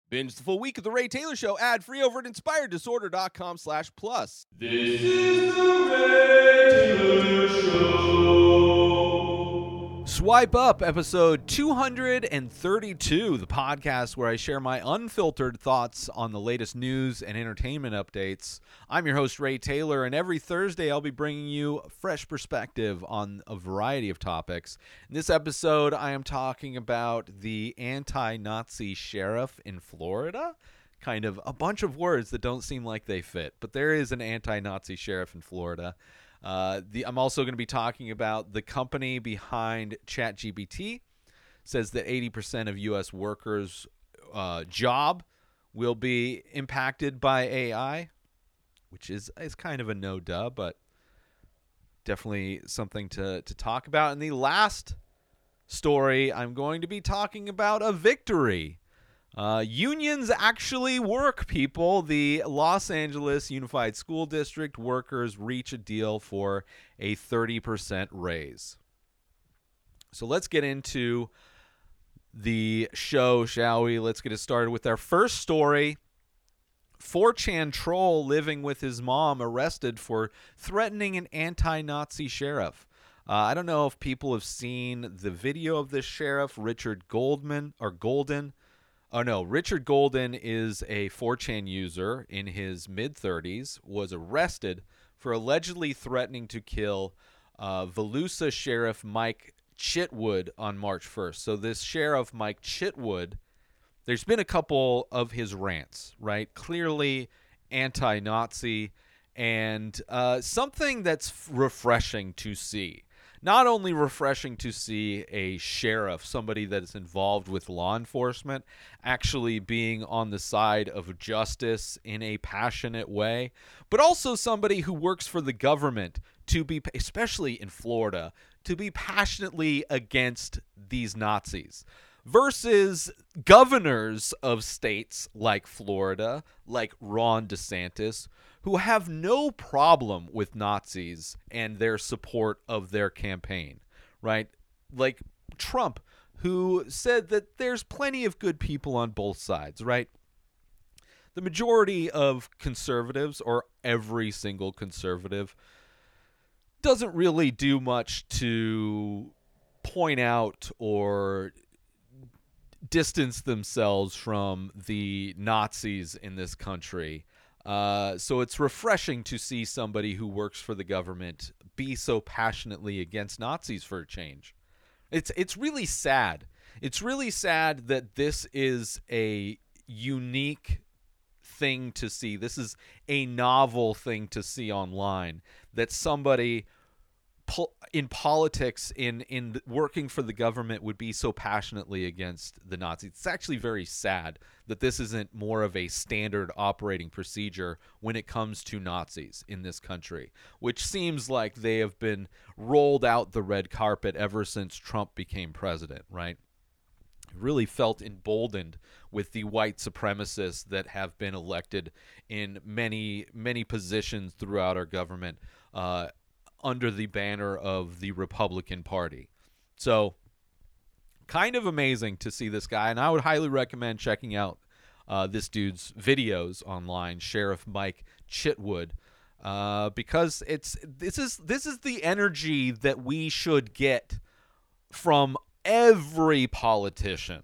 Binge the full week of The Ray Taylor Show ad-free over at inspireddisorder.com/plus. This is The Ray Taylor Show. Swipe Up, episode 232, the podcast where I share my unfiltered thoughts on the latest news and entertainment updates. I'm your host, Ray Taylor, and every Thursday I'll be bringing you a fresh perspective on a variety of topics. In this episode, I am talking about the anti-Nazi sheriff in Florida. Kind of a bunch of words that don't seem like they fit, but there is an anti-Nazi sheriff in Florida. I'm also going to be talking about the company behind ChatGPT. Says that 80% of U.S. workers' job will be impacted by AI, which is kind of a no-duh, but definitely something to talk about. And the last story, I'm going to be talking about a victory. Unions actually work, people. The Los Angeles Unified School District workers reach a deal for a 30% raise. So let's get into the show, shall we? Let's get it started with our first story. 4chan troll living with his mom arrested for threatening an anti-Nazi sheriff. I don't know if people have seen the video of this sheriff, Richard Golden. Oh, no, Richard Golden is a 4chan user in his mid-30s, was arrested for allegedly threatening to kill Volusia Sheriff Mike Chitwood on March 1st. So this Sheriff Mike Chitwood, there's been a couple of his rants, right? Clearly anti-Nazi and something that's refreshing to see. Not only refreshing to see a sheriff, somebody that is involved with law enforcement, actually being on the side of justice in a passionate way, but also somebody who works for the government to be, especially in Florida, to be passionately against these Nazis. Versus governors of states like Florida, like Ron DeSantis, who have no problem with Nazis and their support of their campaign, right? Like Trump, who said that there's plenty of good people on both sides, right? The majority of conservatives, or every single conservative, doesn't really do much to point out or distance themselves from the Nazis in this country. So it's refreshing to see somebody who works for the government be so passionately against Nazis for a change. It's really sad. It's really sad that this is a unique thing to see. This is a novel thing to see online, that somebody in politics, in working for the government, would be so passionately against the Nazis. It's actually very sad that this isn't more of a standard operating procedure when it comes to Nazis in this country, which seems like they have been rolled out the red carpet ever since Trump became president, right? Really felt emboldened with the white supremacists that have been elected in many, many positions throughout our government, under the banner of the Republican Party. So kind of amazing to see this guy, and I would highly recommend checking out this dude's videos online, Sheriff Mike Chitwood, because this is the energy that we should get from every politician,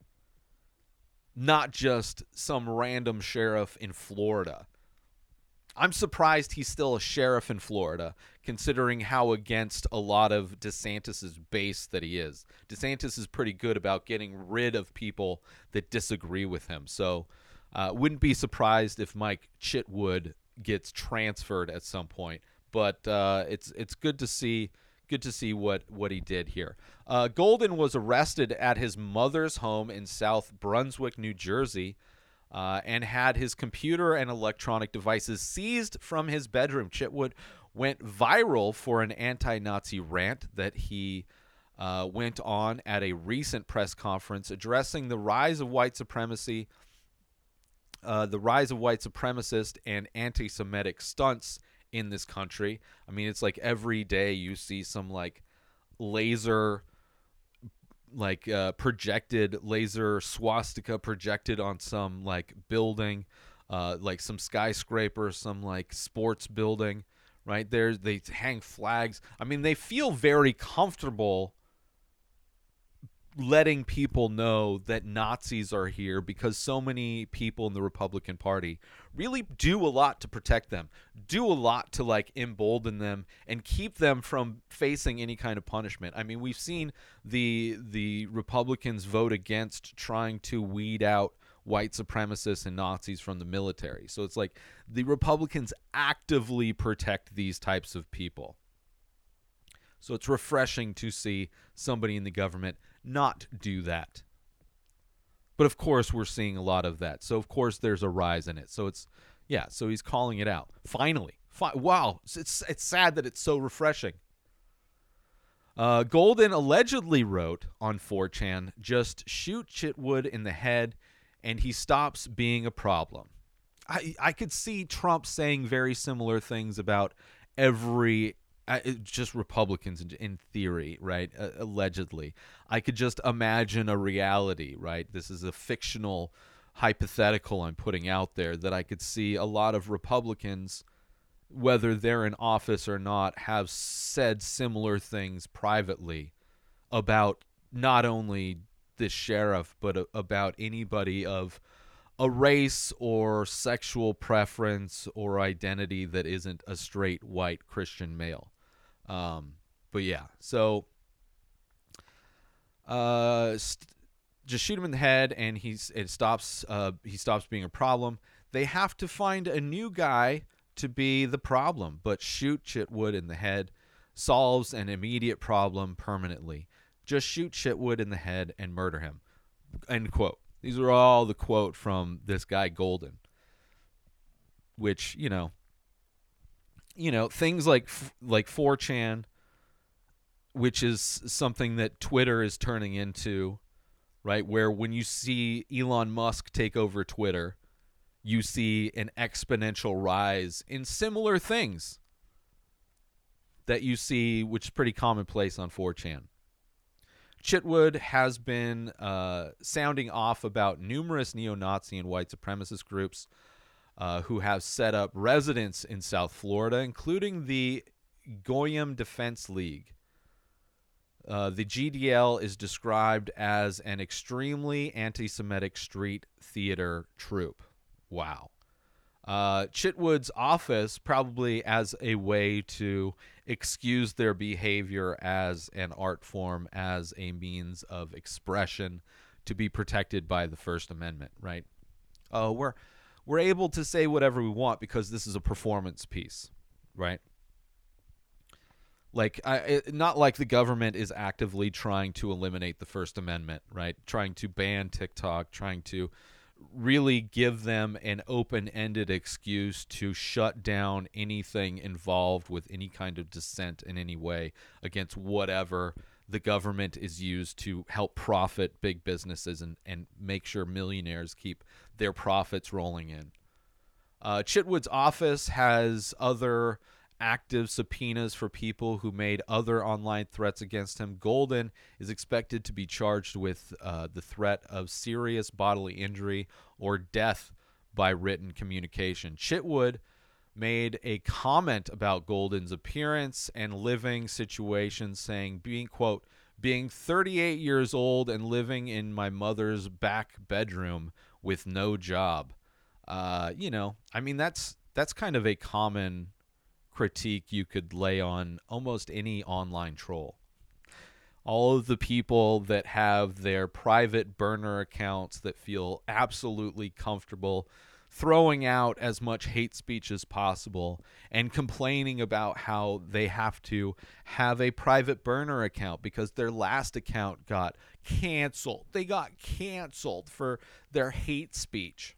not just some random sheriff in Florida. I'm surprised he's still a sheriff in Florida, considering how against a lot of DeSantis' base that he is. DeSantis is pretty good about getting rid of people that disagree with him. So wouldn't be surprised if Mike Chitwood gets transferred at some point. But it's good to see what he did here. Golden was arrested at his mother's home in South Brunswick, New Jersey, and had his computer and electronic devices seized from his bedroom. Chitwood went viral for an anti-Nazi rant that he went on at a recent press conference addressing the rise of white supremacy, the rise of white supremacist and anti-Semitic stunts in this country. I mean, it's like every day you see some like laser projected laser swastika projected on some like building, like some skyscraper, some like sports building, right? They hang flags. I mean, they feel very comfortable letting people know that Nazis are here because so many people in the Republican Party really do a lot to protect them, do a lot to like embolden them and keep them from facing any kind of punishment. I mean, we've seen the Republicans vote against trying to weed out white supremacists and Nazis from the military. So it's like the Republicans actively protect these types of people. So it's refreshing to see somebody in the government not do that. But of course, we're seeing a lot of that. So of course, there's a rise in it. So so he's calling it out. Finally. Wow. It's sad that it's so refreshing. Golden allegedly wrote on 4chan, just shoot Chitwood in the head and he stops being a problem. I could see Trump saying very similar things about every just Republicans in theory, right? Allegedly. I could just imagine a reality, right? This is a fictional hypothetical I'm putting out there that I could see a lot of Republicans, whether they're in office or not, have said similar things privately about not only this sheriff, but about anybody of a race or sexual preference or identity that isn't a straight white Christian male. But yeah, so just shoot him in the head, and he stops being a problem. They have to find a new guy to be the problem, but shoot Chitwood in the head solves an immediate problem permanently. Just shoot Chitwood in the head and murder him. End quote. These are all the quote from this guy Golden, which, you know, things like 4chan, which is something that Twitter is turning into, right? Where when you see Elon Musk take over Twitter, you see an exponential rise in similar things that you see, which is pretty commonplace on 4chan. Chitwood has been sounding off about numerous neo-Nazi and white supremacist groups who have set up residence in South Florida, including the Goyim Defense League. The GDL is described as an extremely anti-Semitic street theater troupe. Wow. Chitwood's office, probably as a way to excuse their behavior as an art form, as a means of expression to be protected by the First Amendment, right? We're able to say whatever we want because this is a performance piece, right? Like, not like the government is actively trying to eliminate the First Amendment, right? Trying to ban TikTok, trying to really give them an open-ended excuse to shut down anything involved with any kind of dissent in any way against whatever the government is used to help profit big businesses and make sure millionaires keep their profits rolling in. Chitwood's office has other active subpoenas for people who made other online threats against him. Golden is expected to be charged with the threat of serious bodily injury or death by written communication. Chitwood made a comment about Golden's appearance and living situation, saying, being 38 years old and living in my mother's back bedroom with no job. I mean, that's kind of a common critique you could lay on almost any online troll. All of the people that have their private burner accounts that feel absolutely comfortable throwing out as much hate speech as possible and complaining about how they have to have a private burner account because their last account got canceled. They got canceled for their hate speech.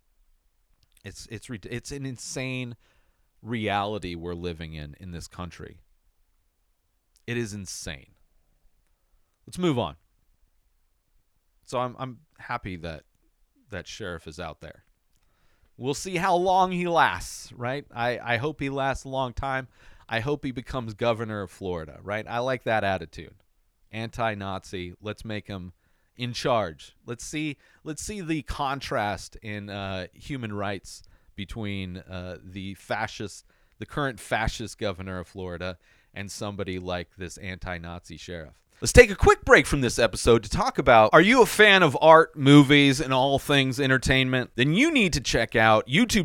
It's an insane reality we're living in this country. It is insane. Let's move on. So I'm happy that sheriff is out there. We'll see how long he lasts, right? I hope he lasts a long time. I hope he becomes governor of Florida, right? I like that attitude. anti-Nazi. Let's make him in charge. Let's see the contrast in human rights between the current fascist governor of Florida and somebody like this anti-Nazi sheriff. Let's take a quick break from this episode to talk about, are you a fan of art, movies, and all things entertainment? Then you need to check out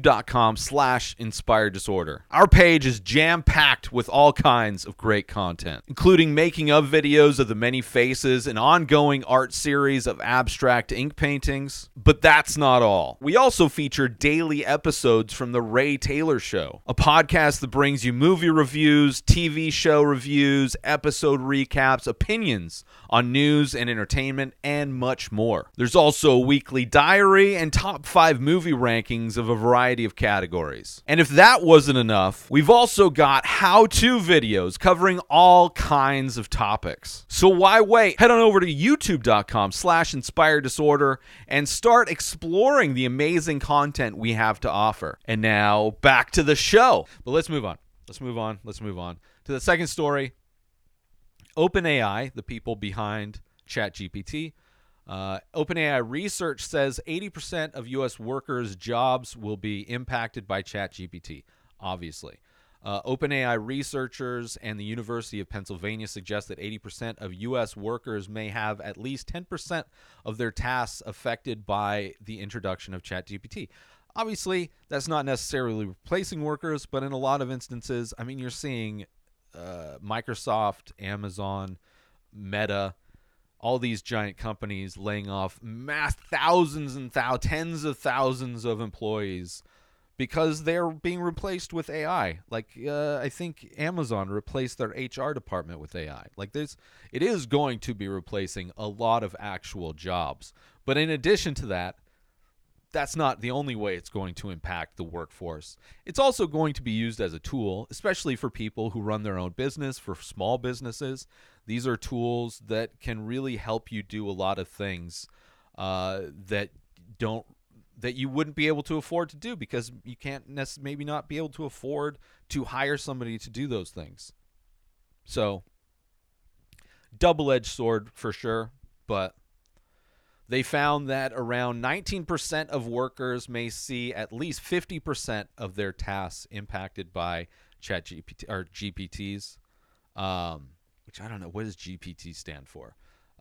youtube.com/inspireddisorder. Our page is jam-packed with all kinds of great content, including making of videos of the many faces, an ongoing art series of abstract ink paintings. But that's not all. We also feature daily episodes from The Ray Taylor Show, a podcast that brings you movie reviews, TV show reviews, episode recaps, opinions on news and entertainment, and much more. There's also a weekly diary and top 5 movie rankings of a variety of categories. And if that wasn't enough, we've also got how-to videos covering all kinds of topics. So why wait? Head on over to youtube.com/inspireddisorder and start exploring the amazing content we have to offer. And now back to the show. But let's move on to the second story. OpenAI, the people behind ChatGPT, OpenAI research says 80% of U.S. workers' jobs will be impacted by ChatGPT, obviously. OpenAI researchers and the University of Pennsylvania suggest that 80% of U.S. workers may have at least 10% of their tasks affected by the introduction of ChatGPT. Obviously, that's not necessarily replacing workers, but in a lot of instances, I mean, you're seeing Microsoft, Amazon, Meta, all these giant companies laying off thousands and tens of thousands of employees because they're being replaced with AI. Like I think Amazon replaced their HR department with AI. Like it is going to be replacing a lot of actual jobs. But in addition to that, that's not the only way it's going to impact the workforce. It's also going to be used as a tool, especially for people who run their own business, for small businesses. These are tools that can really help you do a lot of things that you wouldn't be able to afford to do because you can't maybe not be able to afford to hire somebody to do those things. So, double-edged sword for sure, but they found that around 19% of workers may see at least 50% of their tasks impacted by ChatGPT or GPTs, which I don't know. What does GPT stand for?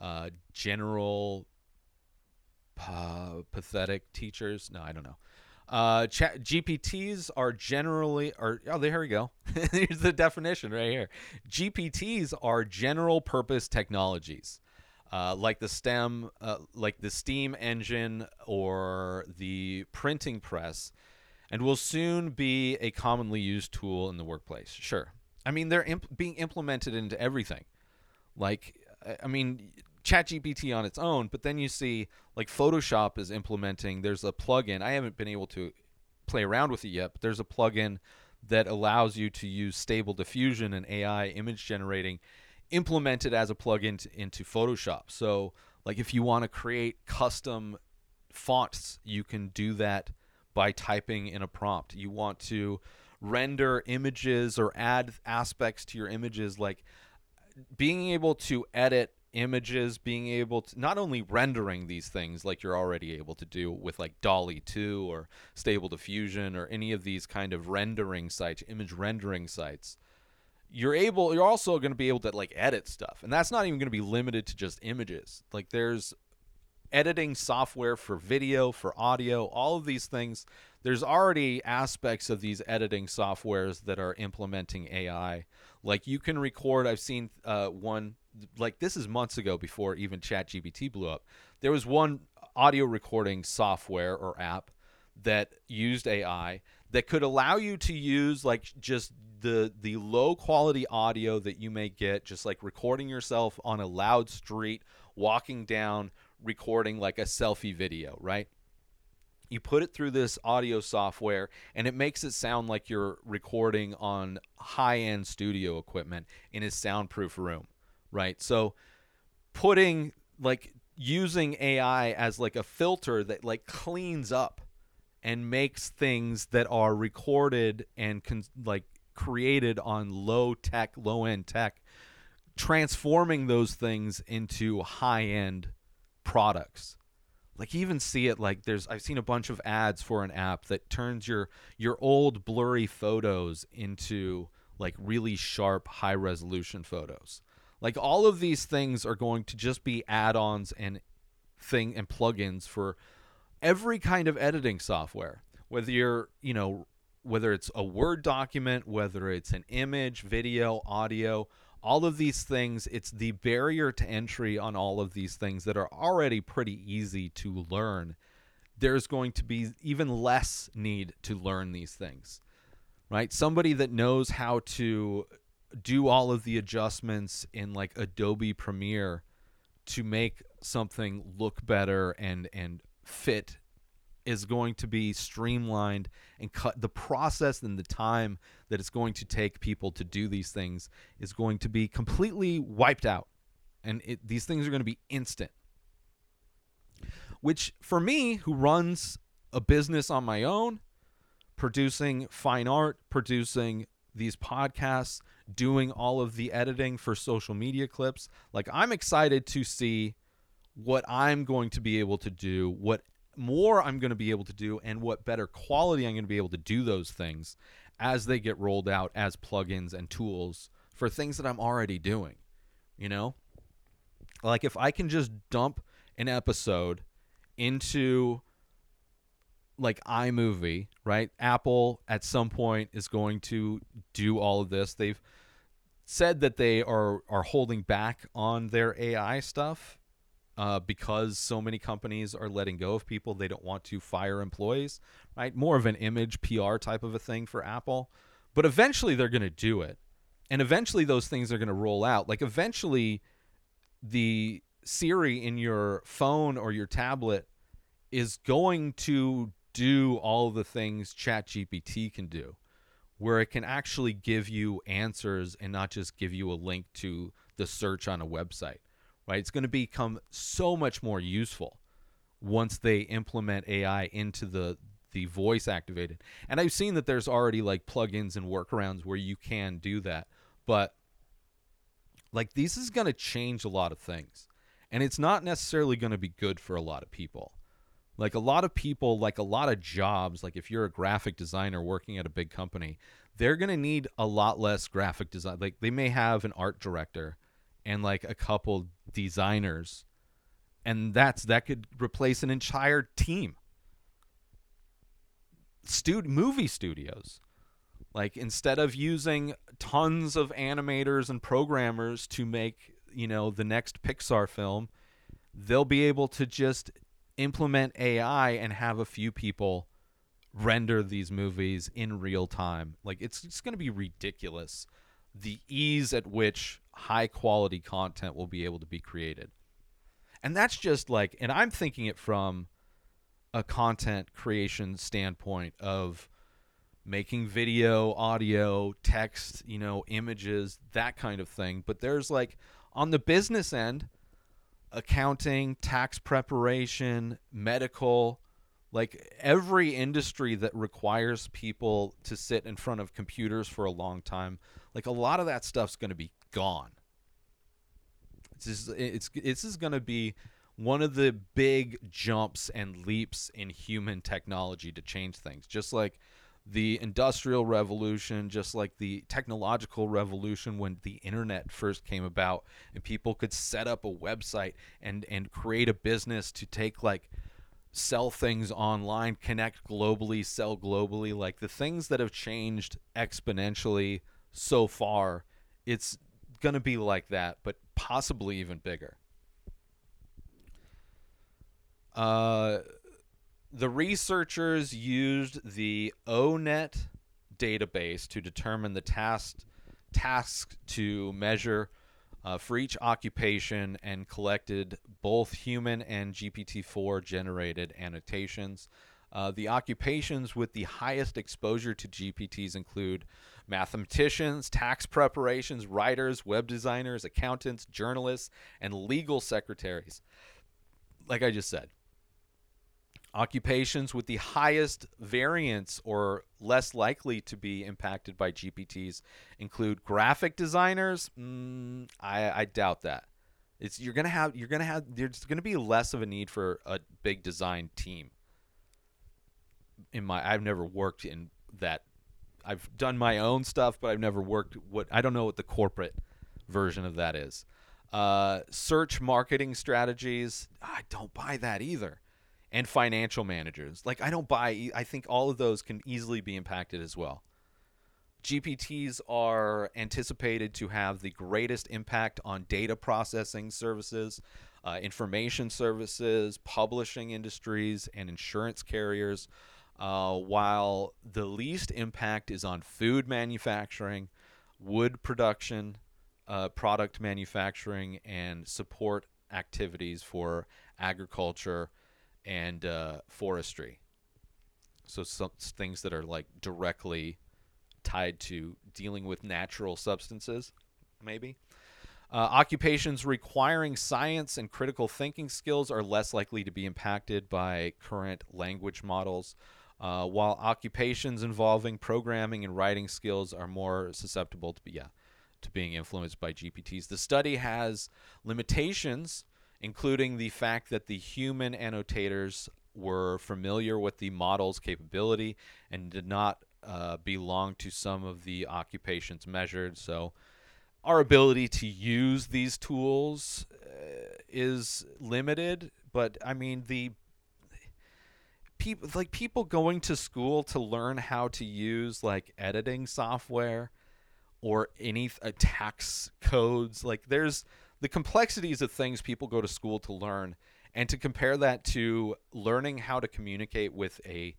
General pathetic teachers? No, I don't know. GPTs are generally, there we go. Here's the definition right here. GPTs are general purpose technologies. Like the steam engine or the printing press, and will soon be a commonly used tool in the workplace. Sure. I mean, they're being implemented into everything. Like, I mean, ChatGPT on its own, but then you see, like, Photoshop is implementing, there's a plugin. I haven't been able to play around with it yet, but there's a plugin that allows you to use Stable Diffusion and AI image generating implemented as a plugin into Photoshop. So, like, if you want to create custom fonts, you can do that by typing in a prompt. You want to render images or add aspects to your images, like being able to edit images, being able to not only rendering these things like you're already able to do with like DALL-E 2 or Stable Diffusion or any of these kind of rendering sites, image rendering sites. You're also going to be able to like edit stuff. And that's not even going to be limited to just images. Like there's editing software for video, for audio, all of these things. There's already aspects of these editing softwares that are implementing AI. Like you can record, I've seen one, like this is months ago before even ChatGPT blew up. There was one audio recording software or app that used AI that could allow you to use like just the low quality audio that you may get, just like recording yourself on a loud street, walking down, recording like a selfie video, right? You put it through this audio software and it makes it sound like you're recording on high-end studio equipment in a soundproof room, right? So using AI as like a filter that like cleans up and makes things that are recorded and created on low-end tech transforming those things into high-end products. Like, you even see it, like, I've seen a bunch of ads for an app that turns your old blurry photos into like really sharp, high resolution photos. Like, all of these things are going to just be add-ons and plugins for every kind of editing software. Whether whether it's a Word document, whether it's an image, video, audio, all of these things, it's the barrier to entry on all of these things that are already pretty easy to learn. There's going to be even less need to learn these things, right? Somebody that knows how to do all of the adjustments in like Adobe Premiere to make something look better and fit is going to be streamlined, and cut the process and the time that it's going to take people to do these things is going to be completely wiped out. And these things are going to be instant. Which, for me, who runs a business on my own, producing fine art, producing these podcasts, doing all of the editing for social media clips, like, I'm excited to see what I'm going to be able to do, what more I'm going to be able to do, and what better quality I'm going to be able to do those things as they get rolled out as plugins and tools for things that I'm already doing. You know, like, if I can just dump an episode into like iMovie, right? Apple at some point is going to do all of this. They've said that they are holding back on their AI stuff because so many companies are letting go of people. They don't want to fire employees, right? More of an image PR type of a thing for Apple. But eventually they're going to do it. And eventually those things are going to roll out. Like, eventually the Siri in your phone or your tablet is going to do all the things ChatGPT can do, where it can actually give you answers and not just give you a link to the search on a website. Right? It's going to become so much more useful once they implement AI into the voice activated. And I've seen that there's already like plugins and workarounds where you can do that. But like, this is going to change a lot of things. And it's not necessarily going to be good for a lot of people. Like, a lot of people, like a lot of jobs, like if you're a graphic designer working at a big company, they're going to need a lot less graphic design. Like, they may have an art director and like a couple designers, and that could replace an entire team. Movie studios, like, instead of using tons of animators and programmers to make, the next Pixar film, they'll be able to just implement AI and have a few people render these movies in real time. Like, it's going to be ridiculous, the ease at which high quality content will be able to be created. And that's just like, and I'm thinking it from a content creation standpoint of making video, audio, text, images, that kind of thing. But there's like, on the business end, accounting, tax preparation, medical, like every industry that requires people to sit in front of computers for a long time, like, a lot of that stuff's going to be gone. This is going to be one of the big jumps and leaps in human technology to change things. Just like the Industrial Revolution, just like the technological revolution when the internet first came about and people could set up a website and create a business to take, like, sell things online, connect globally, sell globally. Like, the things that have changed exponentially so far, it's going to be like that, but possibly even bigger. The researchers used the ONET database to determine the tasks to measure for each occupation, and collected both human and GPT-4 generated annotations. The occupations with the highest exposure to GPTs include mathematicians, tax preparations, writers, web designers, accountants, journalists, and legal secretaries. Like I just said, Occupations with the highest variance or less likely to be impacted by GPTs include graphic designers. I doubt that. There's gonna be less of a need for a big design team. I've never worked in that. I've done my own stuff, but I've never worked I don't know what the corporate version of that is. Search marketing strategies, I don't buy that either. And financial managers, I think all of those can easily be impacted as well. GPTs are anticipated to have the greatest impact on data processing services, information services, publishing industries, and insurance carriers, while the least impact is on food manufacturing, wood production, product manufacturing, and support activities for agriculture and forestry. So some things that are like directly tied to dealing with natural substances, maybe. Occupations requiring science and critical thinking skills are less likely to be impacted by current language models, while occupations involving programming and writing skills are more susceptible to being influenced by GPTs. The study has limitations, including the fact that the human annotators were familiar with the model's capability and did not belong to some of the occupations measured. So our ability to use these tools is limited, but I mean people going to school to learn how to use like editing software or any tax codes, like there's the complexities of things people go to school to learn, and to compare that to learning how to communicate with a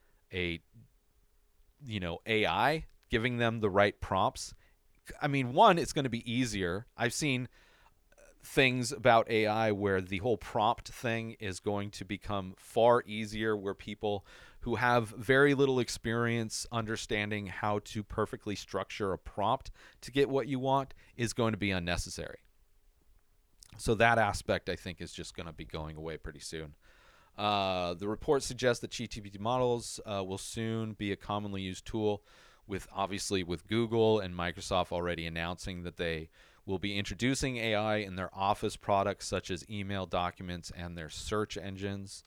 AI, giving them the right prompts. I mean, one, it's going to be easier. I've seen things about AI where the whole prompt thing is going to become far easier, where people who have very little experience understanding how to perfectly structure a prompt to get what you want is going to be unnecessary. So that aspect, I think, is just going to be going away pretty soon. The report suggests that GPT models will soon be a commonly used tool, with Google and Microsoft already announcing that they will be introducing AI in their Office products, such as email, documents, and their search engines.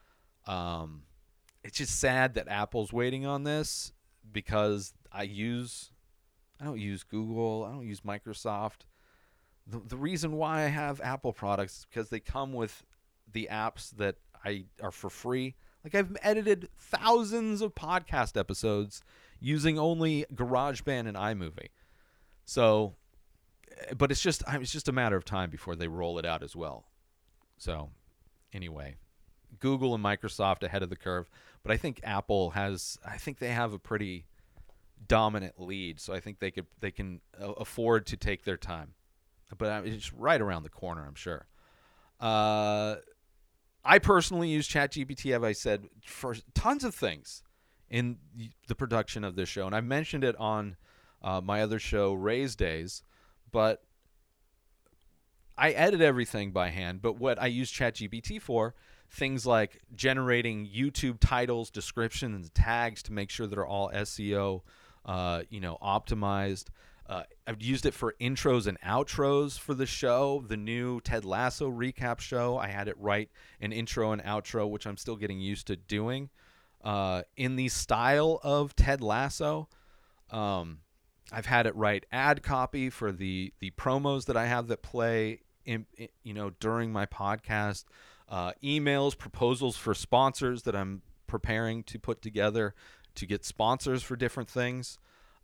It's just sad that Apple's waiting on this, because I don't use Google, I don't use Microsoft. The reason why I have Apple products is because they come with the apps that are for free. Like, I've edited thousands of podcast episodes using only GarageBand and iMovie. So, but it's just a matter of time before they roll it out as well. So, anyway, Google and Microsoft ahead of the curve, but I think they have a pretty dominant lead. So I think they can afford to take their time. But it's right around the corner, I'm sure. I personally use ChatGPT, as I said, for tons of things in the production of this show. And I mentioned it on my other show, Ray's Days. But I edit everything by hand. But what I use ChatGPT for, things like generating YouTube titles, descriptions, and tags to make sure they're all SEO, optimized. I've used it for intros and outros for the show. The new Ted Lasso recap show, I had it write an intro and outro, which I'm still getting used to doing in the style of Ted Lasso. I've had it write ad copy for the promos that I have that play during my podcast, emails, proposals for sponsors that I'm preparing to put together to get sponsors for different things.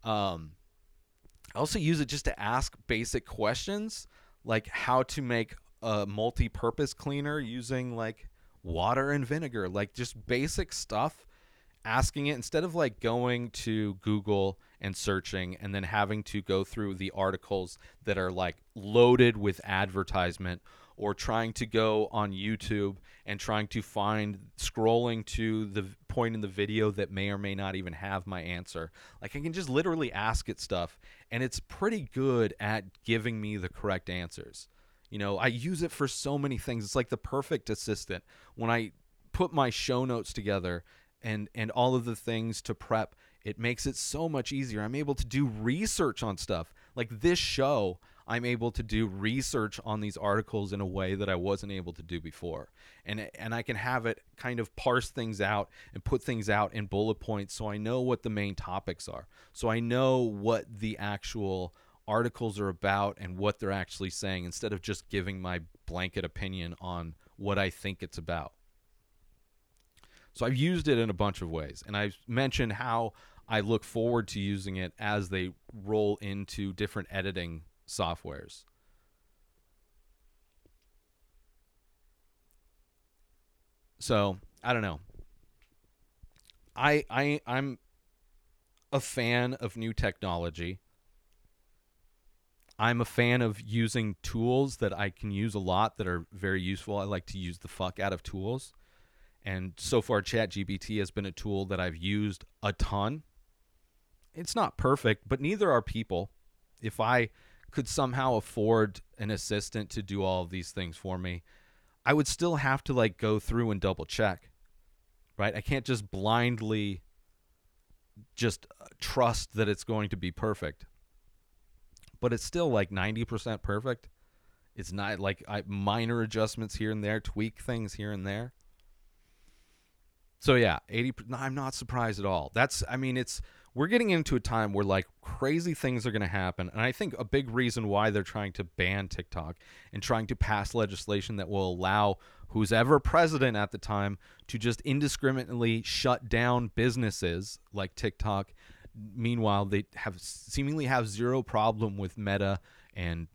I also use it just to ask basic questions, like how to make a multi-purpose cleaner using like water and vinegar, like just basic stuff. Asking it instead of like going to Google and searching and then having to go through the articles that are like loaded with advertisement, or trying to go on YouTube and trying to scrolling to the point in the video that may or may not even have my answer. Like, I can just literally ask it stuff, and it's pretty good at giving me the correct answers. I use it for so many things. It's like the perfect assistant. When I put my show notes together and all of the things to prep, it makes it so much easier. I'm able to do research on stuff. Like this show, I'm able to do research on these articles in a way that I wasn't able to do before. And I can have it kind of parse things out and put things out in bullet points so I know what the main topics are. So I know what the actual articles are about and what they're actually saying, instead of just giving my blanket opinion on what I think it's about. So I've used it in a bunch of ways, and I've mentioned how I look forward to using it as they roll into different editing softwares. So I don't know. I'm a fan of new technology. I'm a fan of using tools that I can use a lot that are very useful. I like to use the fuck out of tools. And so far, ChatGPT has been a tool that I've used a ton. It's not perfect, but neither are people. If I could somehow afford an assistant to do all of these things for me, I would still have to like go through and double check, right? I can't just blindly just trust that it's going to be perfect. But it's still like 90% perfect. It's not like minor adjustments here and there, tweak things here and there. So yeah, 80. No, I'm not surprised at all. We're getting into a time where like crazy things are going to happen, and I think a big reason why they're trying to ban TikTok and trying to pass legislation that will allow who's ever president at the time to just indiscriminately shut down businesses like TikTok. Meanwhile, they seemingly have zero problem with Meta and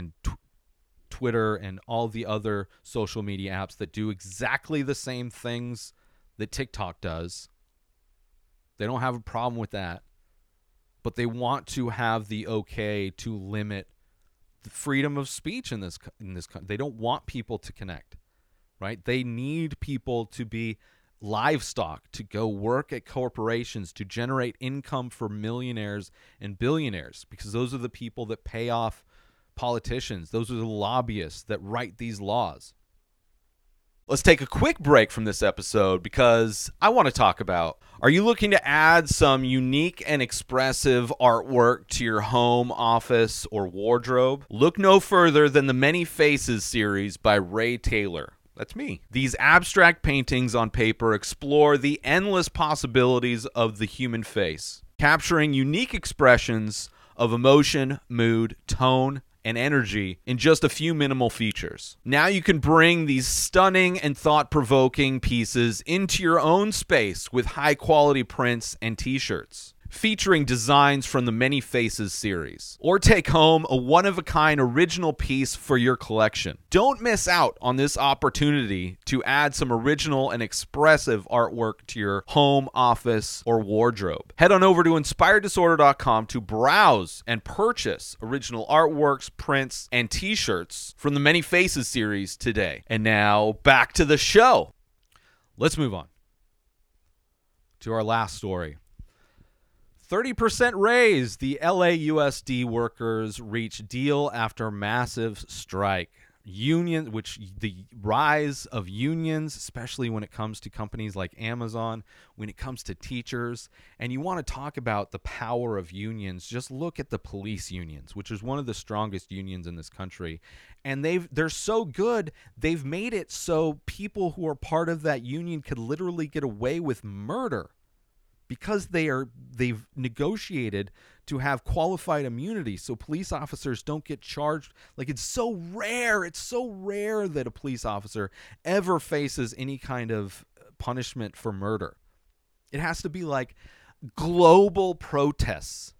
Twitter and all the other social media apps that do exactly the same things that TikTok does. They don't have a problem with that, but they want to have the okay to limit the freedom of speech in this country. They don't want people to connect, right? They need people to be livestock, to go work at corporations, to generate income for millionaires and billionaires, because those are the people that pay off politicians. Those are the lobbyists that write these laws. Let's take a quick break from this episode because I want to talk about, are you looking to add some unique and expressive artwork to your home, office, or wardrobe? Look no further than the Many Faces series by Ray Taylor. That's me. These abstract paintings on paper explore the endless possibilities of the human face, capturing unique expressions of emotion, mood, tone, and energy in just a few minimal features. Now you can bring these stunning and thought-provoking pieces into your own space with high-quality prints and t-shirts, featuring designs from the Many Faces series. Or take home a one-of-a-kind original piece for your collection. Don't miss out on this opportunity to add some original and expressive artwork to your home, office, or wardrobe. Head on over to InspiredDisorder.com to browse and purchase original artworks, prints, and t-shirts from the Many Faces series today. And now, back to the show. Let's move on to our last story. 30% raise. The LAUSD workers reach deal after massive strike. The rise of unions, especially when it comes to companies like Amazon, when it comes to teachers, and you want to talk about the power of unions, just look at the police unions, which is one of the strongest unions in this country. And they're so good, they've made it so people who are part of that union could literally get away with murder, because they've negotiated to have qualified immunity so police officers don't get charged. Like, it's so rare that a police officer ever faces any kind of punishment for murder. It has to be like global protests.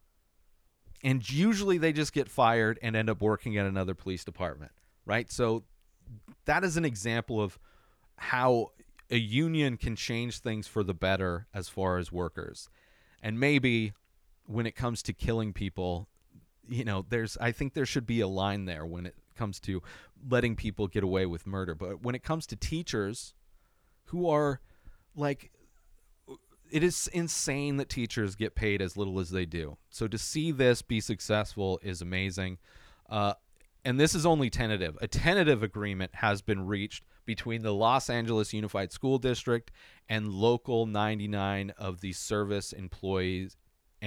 And usually they just get fired and end up working at another police department, right? So that is an example of how a union can change things for the better as far as workers. And maybe when it comes to killing people, I think there should be a line there when it comes to letting people get away with murder. But when it comes to teachers who are like, it is insane that teachers get paid as little as they do. So to see this be successful is amazing. And this is only tentative. A tentative agreement has been reached between the Los Angeles Unified School District and Local 99 of the Service Employees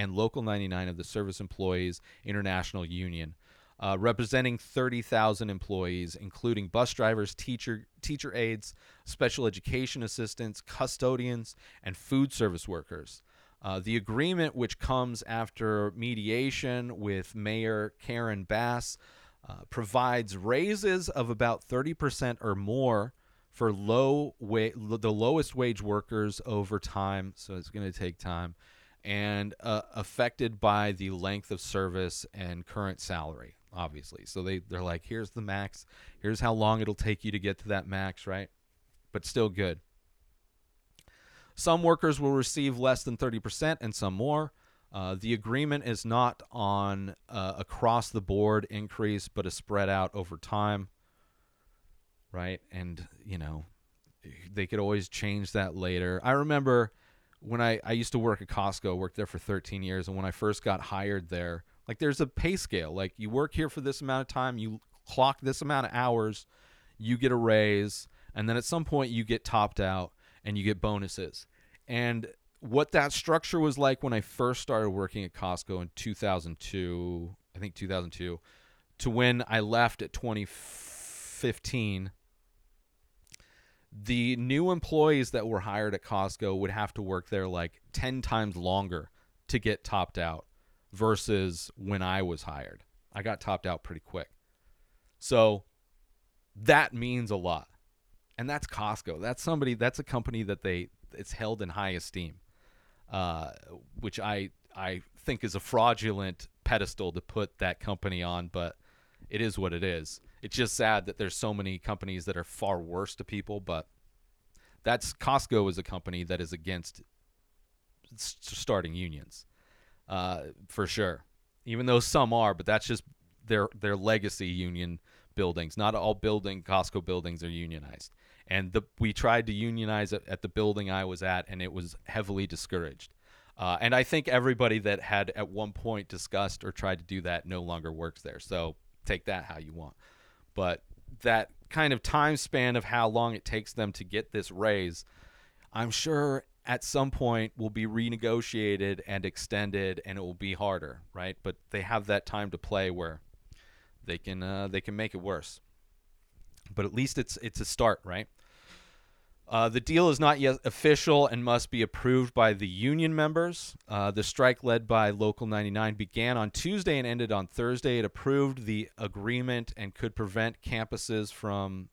International Union, representing 30,000 employees, including bus drivers, teacher aides, special education assistants, custodians, and food service workers. The agreement, which comes after mediation with Mayor Karen Bass, provides raises of about 30% or more for the lowest wage workers over time, so it's going to take time, and affected by the length of service and current salary, obviously. So they're like, here's the max, here's how long it'll take you to get to that max, right? But still good. Some workers will receive less than 30% and some more. The agreement is not on across-the-board increase, but a spread out over time, right? And, they could always change that later. I remember when I used to work at Costco, worked there for 13 years, and when I first got hired there, like there's a pay scale. Like you work here for this amount of time, you clock this amount of hours, you get a raise, and then at some point you get topped out and you get bonuses. And what that structure was like when I first started working at Costco in 2002, to when I left at 2015, the new employees that were hired at Costco would have to work there like 10 times longer to get topped out versus when I was hired. I got topped out pretty quick. So that means a lot. And that's Costco. That's a company that it's held in high esteem, which I think is a fraudulent pedestal to put that company on, but it is what it is. It's just sad that there's so many companies that are far worse to people, but Costco is a company that is against starting unions, for sure. Even though some are, but that's just their legacy union buildings. Not all Costco buildings are unionized. And we tried to unionize it at the building I was at, and it was heavily discouraged. And I think everybody that had at one point discussed or tried to do that no longer works there. So take that how you want. But that kind of time span of how long it takes them to get this raise, I'm sure at some point will be renegotiated and extended, and it will be harder, right? But they have that time to play where they can make it worse. But at least it's a start, right? The deal is not yet official and must be approved by the union members. The strike led by Local 99 began on Tuesday and ended on Thursday. It approved the agreement and could prevent campuses from,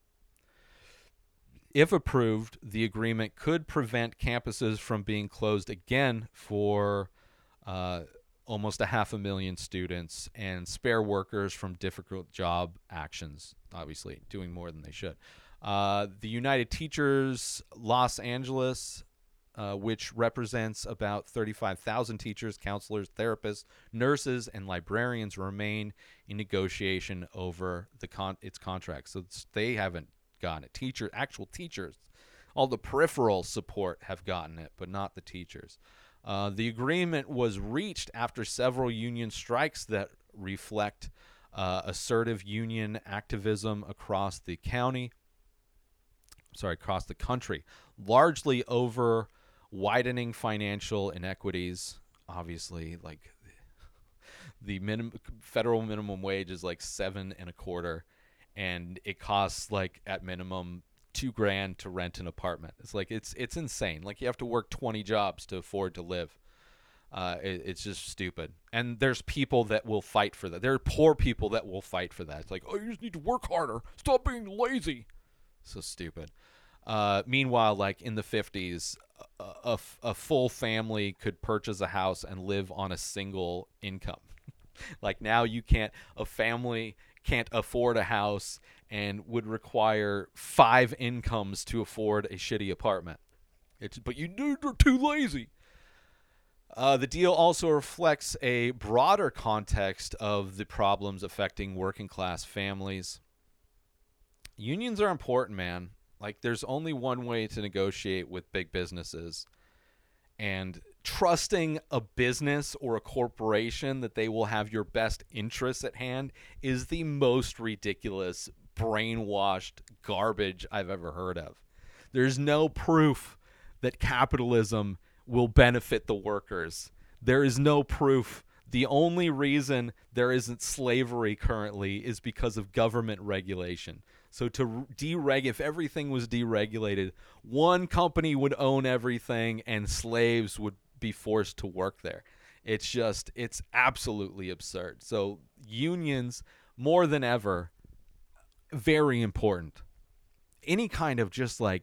if approved, the agreement could prevent campuses from being closed again for almost 500,000 students and spare workers from difficult job actions, obviously doing more than they should. The United Teachers Los Angeles, which represents about 35,000 teachers, counselors, therapists, nurses, and librarians, remain in negotiation over its contract. So they haven't gotten it. Actual teachers, all the peripheral support have gotten it, but not the teachers. The agreement was reached after several union strikes that reflect assertive union activism across the country, largely over widening financial inequities. Obviously, like the federal minimum wage is like $7.25, and it costs like at minimum $2,000 to rent an apartment. It's like it's insane. Like you have to work 20 jobs to afford to live. It's just stupid. And there's people that will fight for that. There are poor people that will fight for that. It's like, oh, you just need to work harder. Stop being lazy. So stupid. Meanwhile, like in the 50s, a full family could purchase a house and live on a single income. Like now a family can't afford a house and would require 5 incomes to afford a shitty apartment. But you're too lazy. The deal also reflects a broader context of the problems affecting working class families. Unions are important, man. Like there's only one way to negotiate with big businesses, and trusting a business or a corporation that they will have your best interests at hand is the most ridiculous brainwashed garbage I've ever heard of. There's no proof that capitalism will benefit the workers. There is no proof. The only reason there isn't slavery currently is because of government regulation. So to if everything was deregulated, one company would own everything and slaves would be forced to work there. It's absolutely absurd. So unions, more than ever, very important. Any kind of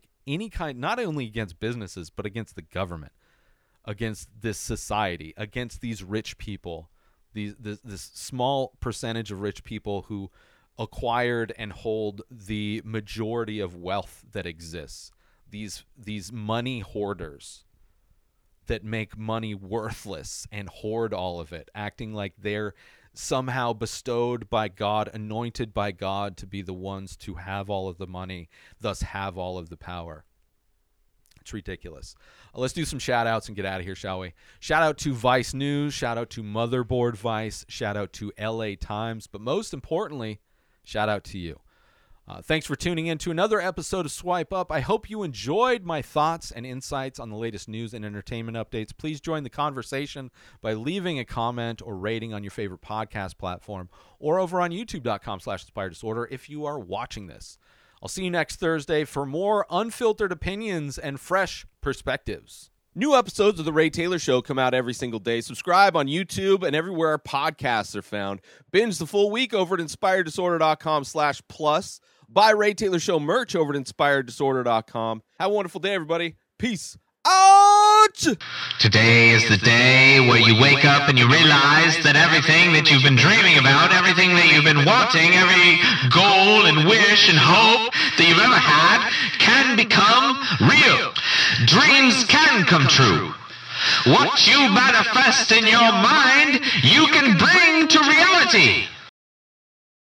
not only against businesses, but against the government, against this society, against these rich people, this small percentage of rich people who acquired and hold the majority of wealth that exists. These money hoarders that make money worthless and hoard all of it, acting like they're somehow bestowed by God, anointed by God to be the ones to have all of the money, thus have all of the power. It's ridiculous. Let's do some shout outs and get out of here, shall we? Shout out to Vice News, shout out to Motherboard Vice, shout out to LA Times, but most importantly, shout out to you. Thanks for tuning in to another episode of Swipe Up. I hope you enjoyed my thoughts and insights on the latest news and entertainment updates. Please join the conversation by leaving a comment or rating on your favorite podcast platform or over on youtube.com/InspiredDisorder if you are watching this. I'll see you next Thursday for more unfiltered opinions and fresh perspectives. New episodes of The Ray Taylor Show come out every single day. Subscribe on YouTube and everywhere our podcasts are found. Binge the full week over at InspiredDisorder.com/plus. Buy Ray Taylor Show merch over at InspiredDisorder.com. Have a wonderful day, everybody. Peace out! Today is the day where you wake up and you realize that everything that you've been dreaming about, everything that you've been wanting, every goal and wish and hope that you've ever had can become real. Dreams can come true. What you manifest in your mind, you can bring to reality.